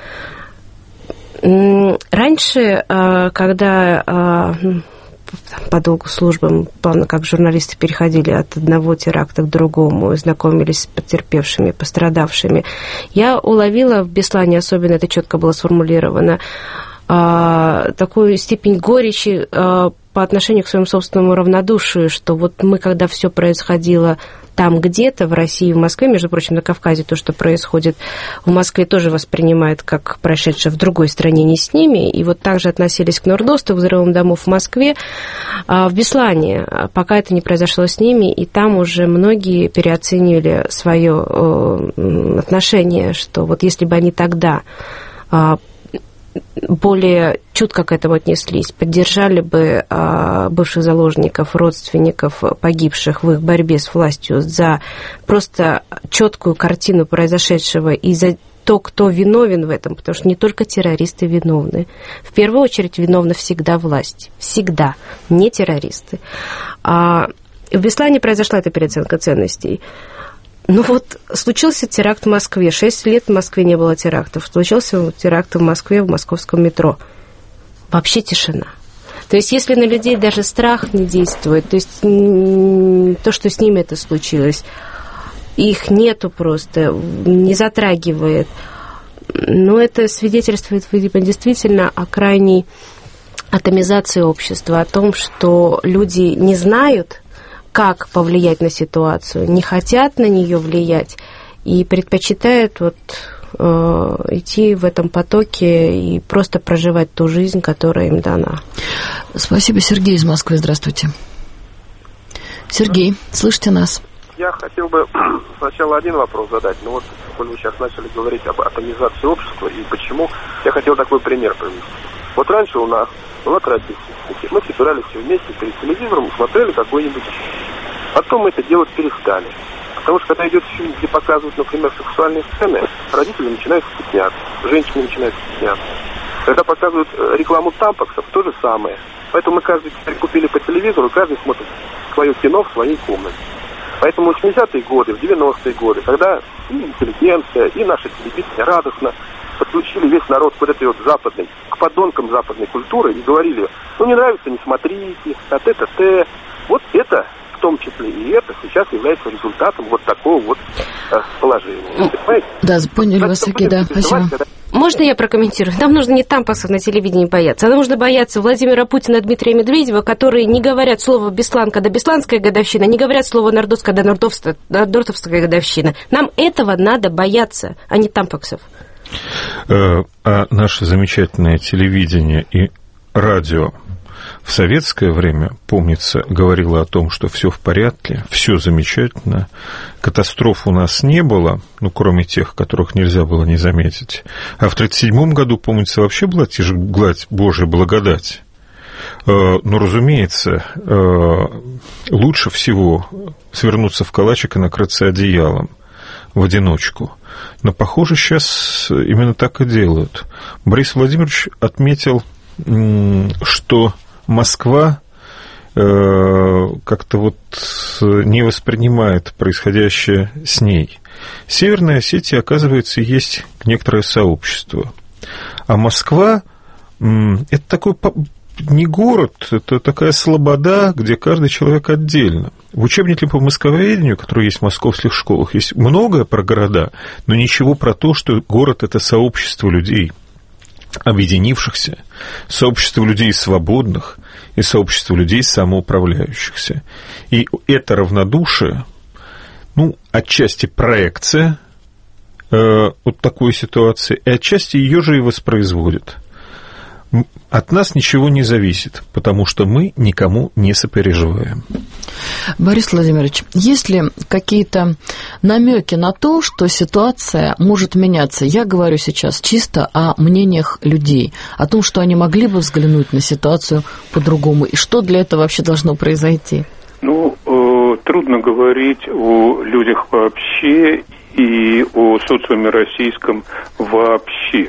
Раньше, когда по долгу службы, плавно как журналисты переходили от одного теракта к другому и знакомились с потерпевшими, пострадавшими, я уловила в Беслане, особенно это четко было сформулировано, такую степень горечи по отношению к своему собственному равнодушию, что вот мы, когда все происходило там где-то, в России, в Москве, между прочим, на Кавказе то, что происходит в Москве, тоже воспринимают как происшедшее в другой стране, не с ними, и вот также относились к Нордосту, к взрывам домов в Москве, в Беслане, пока это не произошло с ними, и там уже многие переоценили свое отношение, что вот если бы они тогда более чутко к этому отнеслись, поддержали бы бывших заложников, родственников погибших в их борьбе с властью за просто четкую картину произошедшего и за то, кто виновен в этом, потому что не только террористы виновны. В первую очередь виновна всегда власть. Всегда. Не террористы. В Беслане произошла эта переоценка ценностей. Ну вот, случился теракт в Москве. 6 лет в Москве не было терактов. Случился теракт в Москве, в московском метро. Вообще тишина. То есть, если на людей даже страх не действует, то есть то, что с ними это случилось, их нету просто, не затрагивает. Но это свидетельствует, видимо, действительно о крайней атомизации общества, о том, что люди не знают, как повлиять на ситуацию, не хотят на нее влиять и предпочитают вот, идти в этом потоке и просто проживать ту жизнь, которая им дана. Спасибо. Сергей из Москвы. Здравствуйте. Сергей, слышите нас? Я хотел бы сначала один вопрос задать. Ну вот, коль вы сейчас начали говорить об атомизации общества и почему, я хотел такой пример привести. Вот раньше у нас была традиция. Мы собирались все вместе перед телевизором и смотрели какой-нибудь фильм. Потом мы это делать перестали. Потому что когда идет фильм, где показывают, например, сексуальные сцены, родители начинают стесняться, женщины начинают стесняться. Когда показывают рекламу тампаксов, то же самое. Поэтому мы каждый теперь купили по телевизору, каждый смотрит свое кино в своей комнате. Поэтому в 80-е годы, в 90-е годы, когда и интеллигенция, и наше телевидение радостно подключили весь народ к вот этой вот западной, к подонкам западной культуры и говорили, ну не нравится, не смотрите, а т-т-т. Вот это, в том числе и это, сейчас является результатом вот такого вот положения. Понимаете? Да, поняли вас, Сергей, да, спасибо. Можно я прокомментирую? Нам нужно не тампасов на телевидении бояться, а нам нужно бояться Владимира Путина, Дмитрия Медведева, которые не говорят слово «Беслан», когда бесланская годовщина, не говорят слово «Нордост», когда нордостовская годовщина. Нам этого надо бояться, а не тампаксов. А наше замечательное телевидение и радио в советское время, помнится, говорило о том, что все в порядке, все замечательно, катастроф у нас не было, ну, кроме тех, которых нельзя было не заметить. А в 1937 году, помнится, вообще была гладь Божья благодать. Но, разумеется, лучше всего свернуться в калачик и накрыться одеялом в одиночку. Но, похоже, сейчас именно так и делают. Борис Владимирович отметил что Москва как-то вот не воспринимает происходящее с ней. Северная Осетия, оказывается, есть некоторое сообщество. А Москва – это такой не город, это такая слобода, где каждый человек отдельно. В учебнике по москвоведению, который есть в московских школах, есть многое про города, но ничего про то, что город – это сообщество людей, объединившихся, сообщество людей свободных и сообщество людей самоуправляющихся. И это равнодушие, отчасти проекция от такой ситуации, и отчасти ее же и воспроизводит. От нас ничего не зависит, потому что мы никому не сопереживаем. Борис Владимирович, есть ли какие-то намеки на то, что ситуация может меняться? Я говорю сейчас чисто о мнениях людей, о том, что они могли бы взглянуть на ситуацию по-другому, и что для этого вообще должно произойти? Трудно говорить о людях вообще и о социуме российском вообще.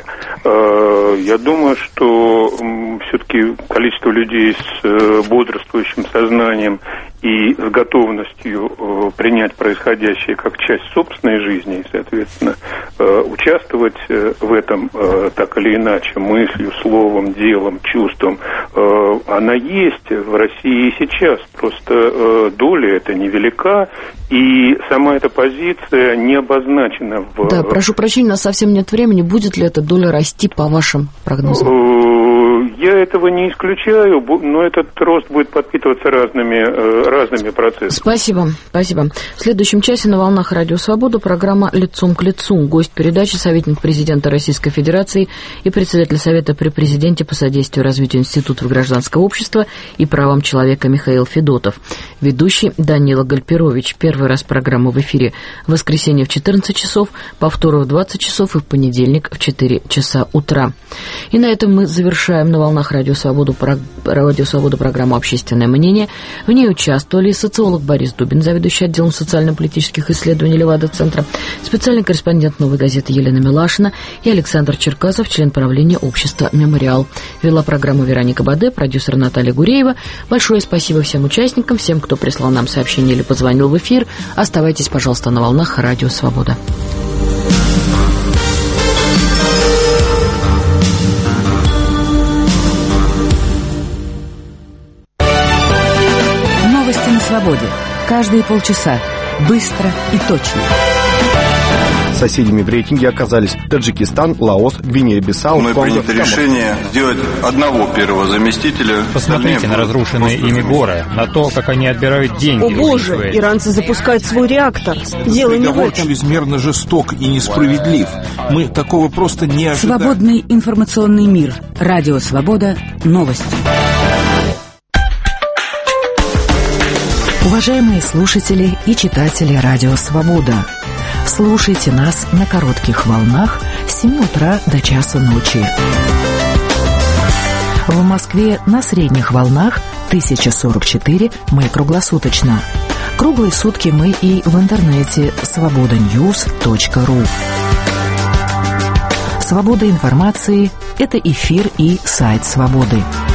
Я думаю, что все-таки количество людей с бодрствующим сознанием и с готовностью принять происходящее как часть собственной жизни и, соответственно, участвовать в этом так или иначе, мыслью, словом, делом, чувством, она есть в России и сейчас. Просто доля эта невелика, и сама эта позиция не обозначена в... Да, прошу прощения, у нас совсем нет времени. Будет ли эта доля расти по вашим прогнозам? Я этого не исключаю, но этот рост будет подпитываться разными процессами. Спасибо. В следующем часе на «Волнах Радио Свобода» программа «Лицом к лицу». Гость передачи — советник президента Российской Федерации и председатель Совета при президенте по содействию развитию институтов гражданского общества и правам человека Михаил Федотов. Ведущий Данила Гальперович. Первый раз программа в эфире в воскресенье в 14 часов, повторы в 20 часов и в понедельник в 4 часа утра. И на этом мы завершаем на «Волнах Радио Свобода» программу «Общественное мнение». В ней участвовали социолог Борис Дубин, заведующий отделом социально-политических исследований Левада-центра, специальный корреспондент «Новой газеты» Елена Милашина и Александр Черкасов, член правления общества «Мемориал». Вела программу Вероника Баде, продюсер Наталья Гуреева. Большое спасибо всем участникам, всем, кто прислал нам сообщение или позвонил в эфир. Оставайтесь, пожалуйста, на «Волнах Радио Свобода». Новости на свободе. Каждые полчаса. Быстро и точно. Соседями в рейтинге оказались Таджикистан, Лаос, Гвинея-Бисау, Конго. Мной принято решение сделать одного первого заместителя. Посмотрите на разрушенные ими горы, на то, как они отбирают деньги. О боже, иранцы запускают свой реактор. Дело не в этом. Чрезмерно жесток и несправедлив. Мы такого просто не ожидаем. Свободный информационный мир. Радио Свобода. Новости. Уважаемые слушатели и читатели Радио Свобода, слушайте нас на коротких волнах с 7 утра до часу ночи. В Москве на средних волнах 1044 мы круглосуточно. Круглые сутки мы и в интернете svobodanews.ru. Свобода информации – это эфир и сайт Свободы.